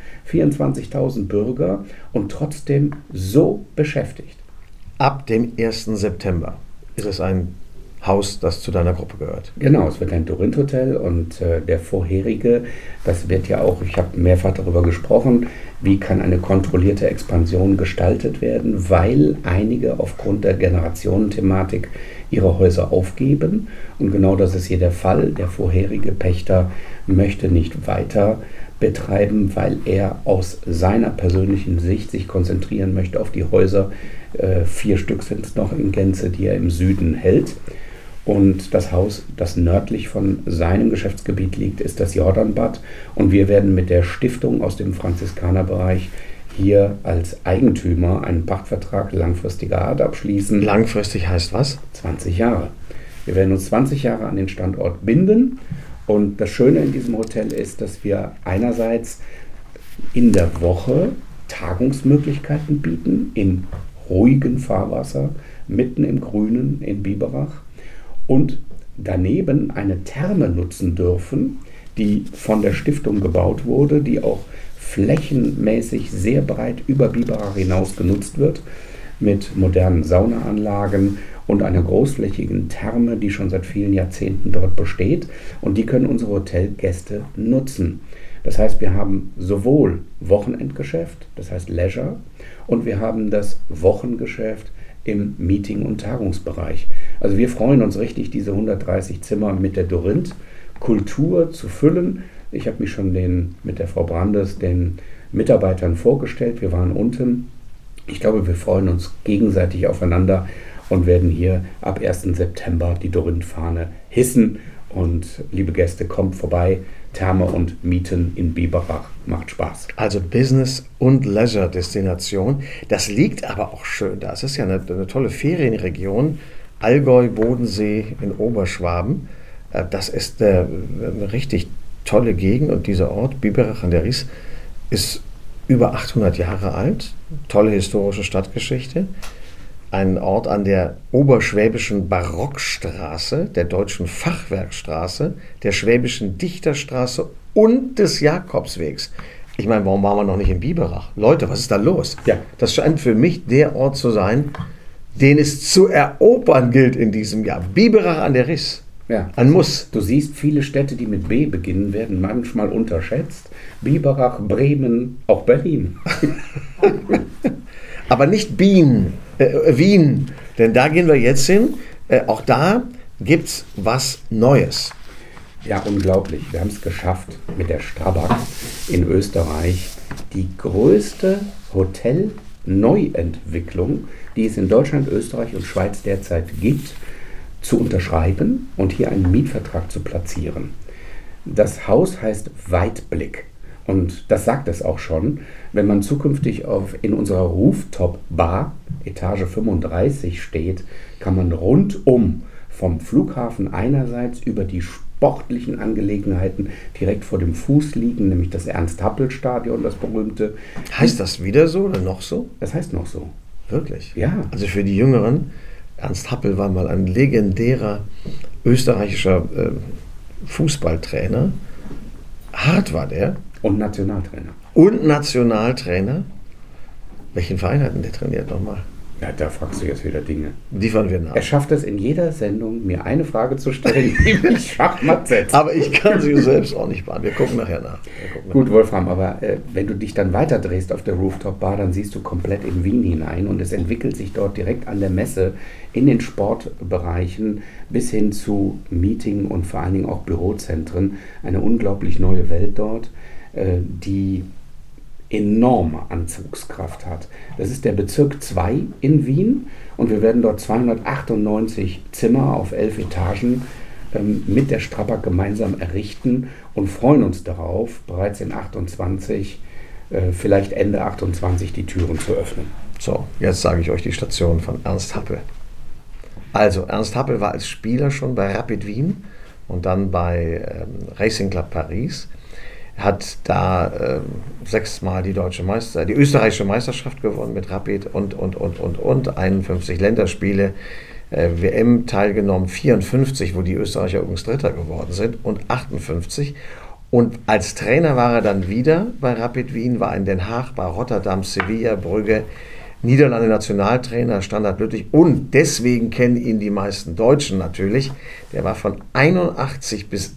24.000 Bürger und trotzdem so beschäftigt. Ab dem 1. September ist es ein Haus, das zu deiner Gruppe gehört. Genau, es wird ein Dorinth Hotel und der vorherige, das wird ja auch, ich habe mehrfach darüber gesprochen, wie kann eine kontrollierte Expansion gestaltet werden, weil einige aufgrund der Generationenthematik ihre Häuser aufgeben und genau das ist hier der Fall. Der vorherige Pächter möchte nicht weiter betreiben, weil er aus seiner persönlichen Sicht sich konzentrieren möchte auf die Häuser. 4 Stück sind es noch in Gänze, die er im Süden hält. Und das Haus, das nördlich von seinem Geschäftsgebiet liegt, ist das Jordanbad. Und wir werden mit der Stiftung aus dem Franziskanerbereich hier als Eigentümer einen Pachtvertrag langfristiger Art abschließen. Langfristig heißt was? 20 Jahre. Wir werden uns 20 Jahre an den Standort binden. Und das Schöne in diesem Hotel ist, dass wir einerseits in der Woche Tagungsmöglichkeiten bieten, in ruhigem Fahrwasser, mitten im Grünen in Biberach. Und daneben eine Therme nutzen dürfen, die von der Stiftung gebaut wurde, die auch flächenmäßig sehr breit über Biberach hinaus genutzt wird, mit modernen Saunaanlagen und einer großflächigen Therme, die schon seit vielen Jahrzehnten dort besteht. Und die können unsere Hotelgäste nutzen. Das heißt, wir haben sowohl Wochenendgeschäft, das heißt Leisure, und wir haben das Wochengeschäft im Meeting- und Tagungsbereich. Also wir freuen uns richtig, diese 130 Zimmer mit der Dorinth Kultur zu füllen. Ich habe mich schon mit der Frau Brandes, den Mitarbeitern vorgestellt. Wir waren unten. Ich glaube, wir freuen uns gegenseitig aufeinander und werden hier ab 1. September die Dorinth-Fahne hissen. Und liebe Gäste, kommt vorbei. Therme und Mieten in Biberach. Macht Spaß. Also Business- und Leisure-Destination. Das liegt aber auch schön da. Es ist ja eine tolle Ferienregion. Allgäu, Bodensee in Oberschwaben. Das ist eine richtig tolle Gegend. Und dieser Ort, Biberach an der Ries, ist über 800 Jahre alt. Tolle historische Stadtgeschichte. Ein Ort an der oberschwäbischen Barockstraße, der deutschen Fachwerkstraße, der schwäbischen Dichterstraße und des Jakobswegs. Ich meine, warum waren wir noch nicht in Biberach? Leute, was ist da los? Ja. Das scheint für mich der Ort zu sein, den es zu erobern gilt in diesem Jahr. Biberach an der Ries. Ja. Ein Muss. Du siehst, viele Städte, die mit B beginnen, werden manchmal unterschätzt. Biberach, Bremen, auch Berlin. Aber nicht Wien, denn da gehen wir jetzt hin. Auch da gibt es was Neues. Ja, unglaublich. Wir haben es geschafft, mit der Strabag in Österreich die größte Hotel-Neuentwicklung, die es in Deutschland, Österreich und Schweiz derzeit gibt, zu unterschreiben und hier einen Mietvertrag zu platzieren. Das Haus heißt Weitblick. Und das sagt es auch schon, wenn man zukünftig in unserer Rooftop-Bar, Etage 35 steht, kann man rundum vom Flughafen einerseits über die sportlichen Angelegenheiten direkt vor dem Fuß liegen, nämlich das Ernst-Happel-Stadion, das berühmte. Heißt das wieder so oder noch so? Das heißt noch so. Wirklich? Ja. Also für die Jüngeren, Ernst Happel war mal ein legendärer österreichischer Fußballtrainer. Hart war der. Und Nationaltrainer. Und Nationaltrainer. Welchen Verein hat denn der trainiert nochmal? Ja, da fragst du jetzt wieder Dinge. Liefern wir nach. Er schafft es in jeder Sendung, mir eine Frage zu stellen, die mich Schachmatt setzt. Aber ich kann sie selbst auch nicht beantworten. Wir gucken nachher nach. Gut, Wolfram, aber wenn du dich dann weiter drehst auf der Rooftop-Bar, dann siehst du komplett in Wien hinein und es entwickelt sich dort direkt an der Messe in den Sportbereichen bis hin zu Meeting- und vor allen Dingen auch Bürozentren eine unglaublich neue Welt dort, die enorme Anzugskraft hat. Das ist der Bezirk 2 in Wien und wir werden dort 298 Zimmer auf 11 Etagen mit der Strabag gemeinsam errichten und freuen uns darauf, bereits in 28, vielleicht Ende 28 die Türen zu öffnen. So, jetzt sage ich euch die Station von Ernst Happel. Also, Ernst Happel war als Spieler schon bei Rapid Wien und dann bei Racing Club Paris. Hat da 6-mal die österreichische Meisterschaft gewonnen mit Rapid und 51 Länderspiele, WM teilgenommen, 54, wo die Österreicher übrigens Dritter geworden sind und 58. Und als Trainer war er dann wieder bei Rapid Wien, war in Den Haag, bei Rotterdam, Sevilla, Brügge, Niederlande Nationaltrainer, Standard Lüttich und deswegen kennen ihn die meisten Deutschen natürlich. Der war von 81 bis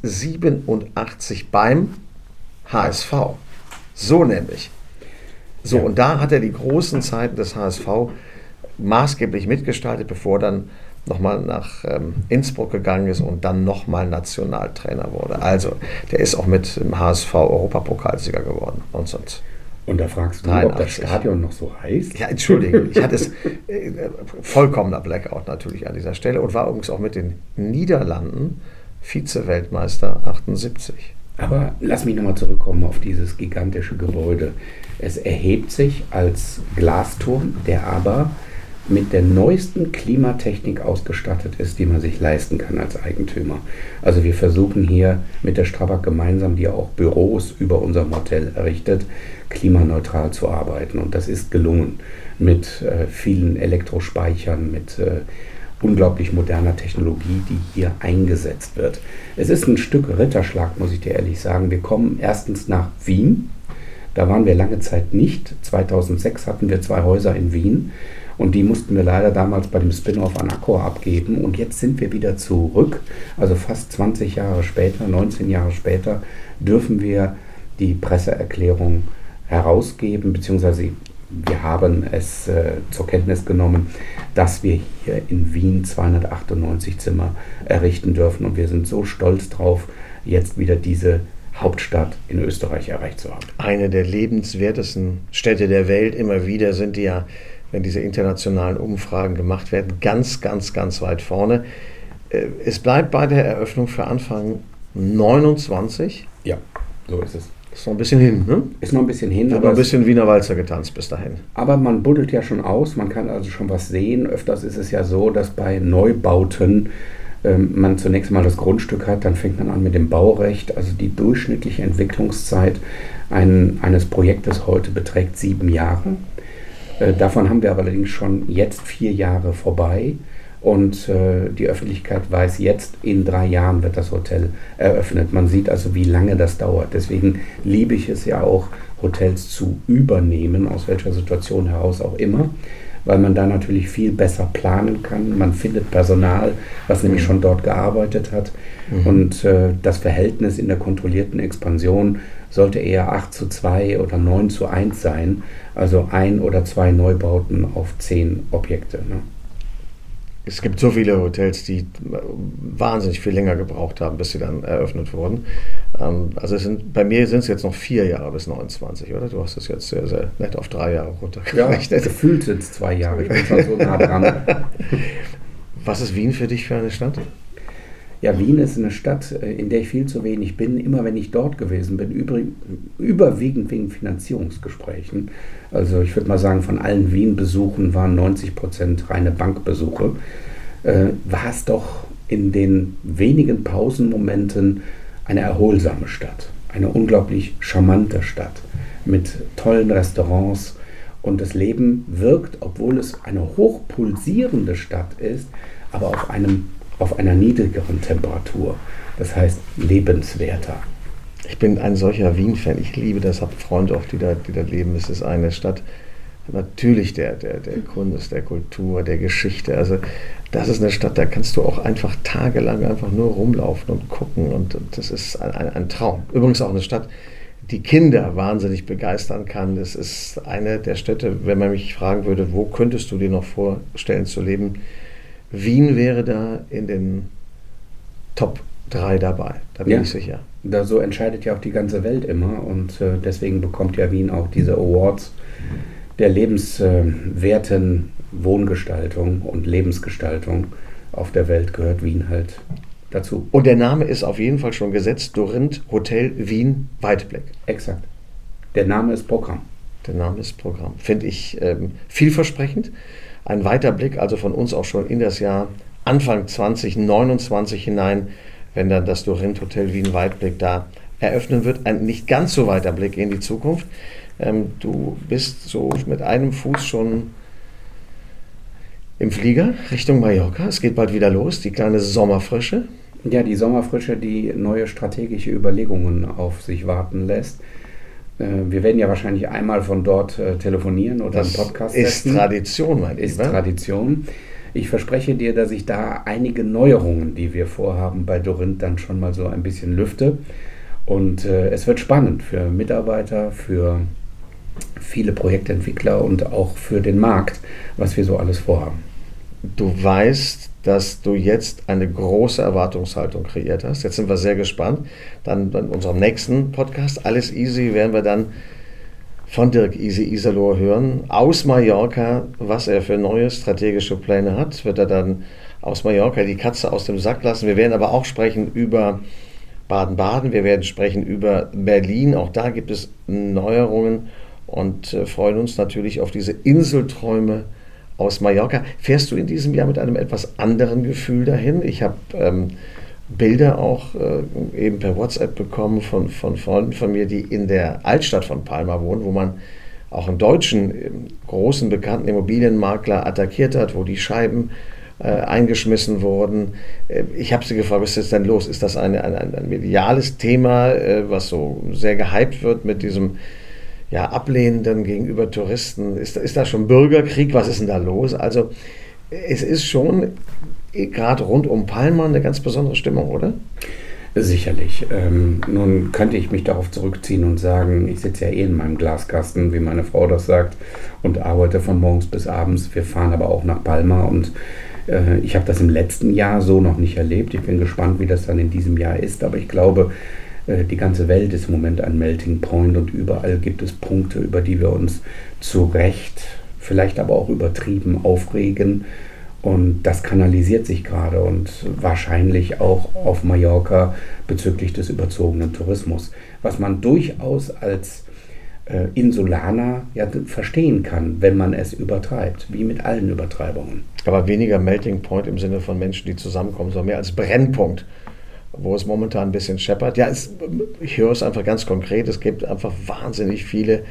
87 beim HSV. So nämlich. So, ja. Und da hat er die großen Zeiten des HSV maßgeblich mitgestaltet, bevor dann nochmal nach Innsbruck gegangen ist und dann nochmal Nationaltrainer wurde. Also, der ist auch mit dem HSV Europapokalsieger geworden. 19. Und da fragst du, ob das Stadion noch so heißt? Ja, entschuldige, ich hatte es vollkommener Blackout natürlich an dieser Stelle und war übrigens auch mit den Niederlanden Vize-Weltmeister 78. Aber lass mich nochmal zurückkommen auf dieses gigantische Gebäude. Es erhebt sich als Glasturm, der aber mit der neuesten Klimatechnik ausgestattet ist, die man sich leisten kann als Eigentümer. Also wir versuchen hier mit der Strabag gemeinsam, die auch Büros über unserem Hotel errichtet, klimaneutral zu arbeiten. Und das ist gelungen mit vielen Elektrospeichern, mit unglaublich moderner Technologie, die hier eingesetzt wird. Es ist ein Stück Ritterschlag, muss ich dir ehrlich sagen. Wir kommen erstens nach Wien. Da waren wir lange Zeit nicht. 2006 hatten wir 2 Häuser in Wien und die mussten wir leider damals bei dem Spin-off an Accor abgeben. Und jetzt sind wir wieder zurück. Also fast 20 Jahre später, 19 Jahre später, dürfen wir die Presseerklärung herausgeben, beziehungsweise wir haben es zur Kenntnis genommen, dass wir hier in Wien 298 Zimmer errichten dürfen. Und wir sind so stolz drauf, jetzt wieder diese Hauptstadt in Österreich erreicht zu haben. Eine der lebenswertesten Städte der Welt. Immer wieder sind die ja, wenn diese internationalen Umfragen gemacht werden, ganz, ganz, ganz weit vorne. Es bleibt bei der Eröffnung für Anfang 29. Ja, so ist es. Ist noch ein bisschen hin, ne? Ist noch ein bisschen hin. Hat noch ein bisschen Wiener Walzer getanzt bis dahin. Aber man buddelt ja schon aus, man kann also schon was sehen. Öfters ist es ja so, dass bei Neubauten man zunächst mal das Grundstück hat, dann fängt man an mit dem Baurecht. Also die durchschnittliche Entwicklungszeit eines Projektes heute beträgt 7 Jahre. Davon haben wir allerdings schon jetzt 4 Jahre vorbei. Und die Öffentlichkeit weiß jetzt, in 3 Jahren wird das Hotel eröffnet. Man sieht also, wie lange das dauert. Deswegen liebe ich es ja auch, Hotels zu übernehmen, aus welcher Situation heraus auch immer, weil man da natürlich viel besser planen kann. Man findet Personal, was nämlich schon dort gearbeitet hat. Und das Verhältnis in der kontrollierten Expansion sollte eher 8:2 oder 9:1 sein. Also 1 oder 2 Neubauten auf 10 Objekte. Ne? Es gibt so viele Hotels, die wahnsinnig viel länger gebraucht haben, bis sie dann eröffnet wurden. Also bei mir sind es jetzt noch 4 Jahre bis 29, oder? Du hast es jetzt sehr, sehr nett auf 3 Jahre runtergerechnet. Ja, gefühlt sind es 2 Jahre. Ich bin schon so nah dran. Was ist Wien für dich für eine Stadt? Ja, Wien ist eine Stadt, in der ich viel zu wenig bin. Immer wenn ich dort gewesen bin, überwiegend wegen Finanzierungsgesprächen. Also ich würde mal sagen, von allen Wien-Besuchen waren 90% reine Bankbesuche. War es doch in den wenigen Pausenmomenten eine erholsame Stadt, eine unglaublich charmante Stadt mit tollen Restaurants. Und das Leben wirkt, obwohl es eine hochpulsierende Stadt ist, aber auf einer niedrigeren Temperatur. Das heißt lebenswerter. Ich bin ein solcher Wien-Fan. Ich liebe das, habe Freunde auch, die da leben. Es ist eine Stadt natürlich der Kunst, der Kultur, der Geschichte. Also das ist eine Stadt, da kannst du auch einfach tagelang einfach nur rumlaufen und gucken. Und das ist ein Traum. Übrigens auch eine Stadt, die Kinder wahnsinnig begeistern kann. Das ist eine der Städte, wenn man mich fragen würde, wo könntest du dir noch vorstellen zu leben? Wien wäre da in den Top 3 dabei, da bin ich sicher. So entscheidet ja auch die ganze Welt immer und deswegen bekommt ja Wien auch diese Awards der lebenswerten Wohngestaltung und Lebensgestaltung. Auf der Welt gehört Wien halt dazu. Und der Name ist auf jeden Fall schon gesetzt, Dorint Hotel Wien Weitblick. Exakt. Der Name ist Programm. Der Name ist Programm. Finde ich vielversprechend. Ein weiter Blick, also von uns auch schon in das Jahr Anfang 2029 hinein, wenn dann das Dorint Hotel Wien Weitblick da eröffnen wird. Ein nicht ganz so weiter Blick in die Zukunft. Du bist so mit einem Fuß schon im Flieger Richtung Mallorca. Es geht bald wieder los, die kleine Sommerfrische. Ja, die Sommerfrische, die neue strategische Überlegungen auf sich warten lässt. Wir werden ja wahrscheinlich einmal von dort telefonieren oder einen Podcast setzen. Ist Tradition, mein Lieber. Ist Tradition. Ich verspreche dir, dass ich da einige Neuerungen, die wir vorhaben bei Dorint, dann schon mal so ein bisschen lüfte. Und es wird spannend für Mitarbeiter, für viele Projektentwickler und auch für den Markt, was wir so alles vorhaben. Du weißt, dass du jetzt eine große Erwartungshaltung kreiert hast. Jetzt sind wir sehr gespannt. Dann in unserem nächsten Podcast, Alles Easy, werden wir dann von Dirk Easy Iserloh hören, aus Mallorca, was er für neue strategische Pläne hat. Wird er dann aus Mallorca die Katze aus dem Sack lassen. Wir werden aber auch sprechen über Baden-Baden, wir werden sprechen über Berlin. Auch da gibt es Neuerungen und freuen uns natürlich auf diese Inselträume aus Mallorca. Fährst du in diesem Jahr mit einem etwas anderen Gefühl dahin? Ich habe Bilder auch eben per WhatsApp bekommen von Freunden von mir, die in der Altstadt von Palma wohnen, wo man auch einen deutschen großen bekannten Immobilienmakler attackiert hat, wo die Scheiben eingeschmissen wurden. Ich habe sie gefragt, was ist denn los? Ist das ein mediales Thema, was so sehr gehypt wird mit diesem Ablehnenden gegenüber Touristen? Ist da schon Bürgerkrieg? Was ist denn da los? Also es ist schon gerade rund um Palma eine ganz besondere Stimmung, oder? Sicherlich. Nun könnte ich mich darauf zurückziehen und sagen, ich sitze ja in meinem Glaskasten, wie meine Frau das sagt, und arbeite von morgens bis abends. Wir fahren aber auch nach Palma und ich habe das im letzten Jahr so noch nicht erlebt. Ich bin gespannt, wie das dann in diesem Jahr ist, aber ich glaube, die ganze Welt ist im Moment ein Melting Point und überall gibt es Punkte, über die wir uns zu Recht, vielleicht aber auch übertrieben aufregen. Und das kanalisiert sich gerade und wahrscheinlich auch auf Mallorca bezüglich des überzogenen Tourismus, was man durchaus als Insulaner verstehen kann, wenn man es übertreibt, wie mit allen Übertreibungen. Aber weniger Melting Point im Sinne von Menschen, die zusammenkommen, sondern mehr als Brennpunkt, wo es momentan ein bisschen scheppert. Ja, ich höre es einfach ganz konkret, es gibt einfach wahnsinnig viele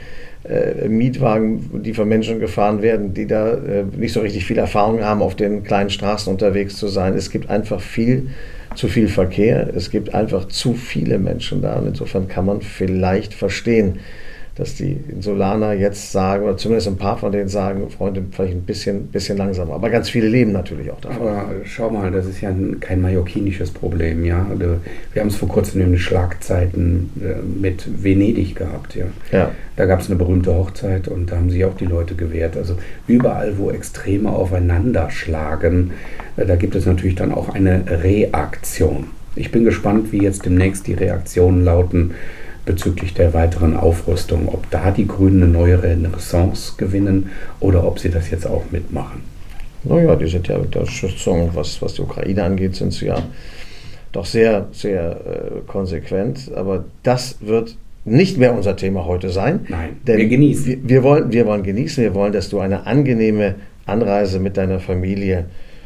Mietwagen, die von Menschen gefahren werden, die da nicht so richtig viel Erfahrung haben, auf den kleinen Straßen unterwegs zu sein. Es gibt einfach zu viel Verkehr, es gibt einfach zu viele Menschen da und insofern kann man vielleicht verstehen, dass die Insulaner jetzt sagen, oder zumindest ein paar von denen sagen, Freunde, vielleicht ein bisschen langsamer. Aber ganz viele leben natürlich auch davon. Aber schau mal, das ist ja kein mallorquinisches Problem, ja. Wir haben es vor kurzem in den Schlagzeiten mit Venedig gehabt, ja. Ja. Da gab es eine berühmte Hochzeit und da haben sich auch die Leute gewehrt. Also überall, wo Extreme aufeinander schlagen, da gibt es natürlich dann auch eine Reaktion. Ich bin gespannt, wie jetzt demnächst die Reaktionen lauten bezüglich der weiteren Aufrüstung, ob da die Grünen eine neue Renaissance gewinnen oder ob sie das jetzt auch mitmachen. Naja, die sind ja mit der Unterstützung, was die Ukraine angeht, sind sie ja doch sehr, sehr konsequent. Aber das wird nicht mehr unser Thema heute sein. Nein, denn wir genießen. Wir wollen genießen, wir wollen, dass du eine angenehme Anreise mit deiner Familie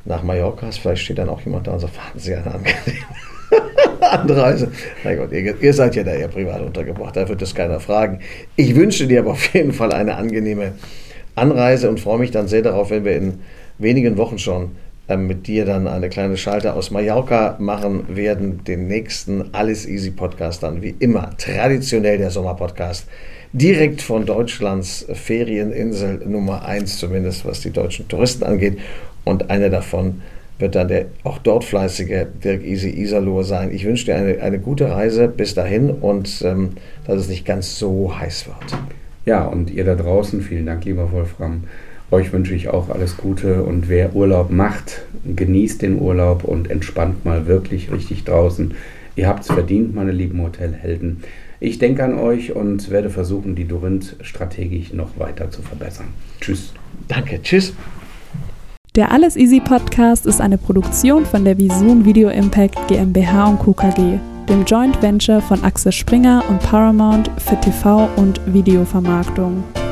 nach Mallorca. Vielleicht steht dann auch jemand da und sagt, fahren Sie eine angenehme Anreise. Na gut, ihr seid ja da eher privat untergebracht, da wird das keiner fragen. Ich wünsche dir aber auf jeden Fall eine angenehme Anreise und freue mich dann sehr darauf, wenn wir in wenigen Wochen schon mit dir dann eine kleine Schalte aus Mallorca machen werden, den nächsten Alles Easy Podcast dann wie immer, traditionell der Sommerpodcast, direkt von Deutschlands Ferieninsel Nummer 1, zumindest was die deutschen Touristen angeht, und einer davon wird dann der auch dort fleißige Dirk Easy Iserloh sein. Ich wünsche dir eine gute Reise bis dahin und dass es nicht ganz so heiß wird. Ja, und ihr da draußen, vielen Dank, lieber Wolfram. Euch wünsche ich auch alles Gute und wer Urlaub macht, genießt den Urlaub und entspannt mal wirklich richtig draußen. Ihr habt es verdient, meine lieben Hotelhelden. Ich denke an euch und werde versuchen, die Dorint-Strategie noch weiter zu verbessern. Tschüss. Danke, tschüss. Der Alles Easy Podcast ist eine Produktion von der Visun Video Impact GmbH und Co. KG, dem Joint Venture von Axel Springer und Paramount für TV- und Videovermarktung.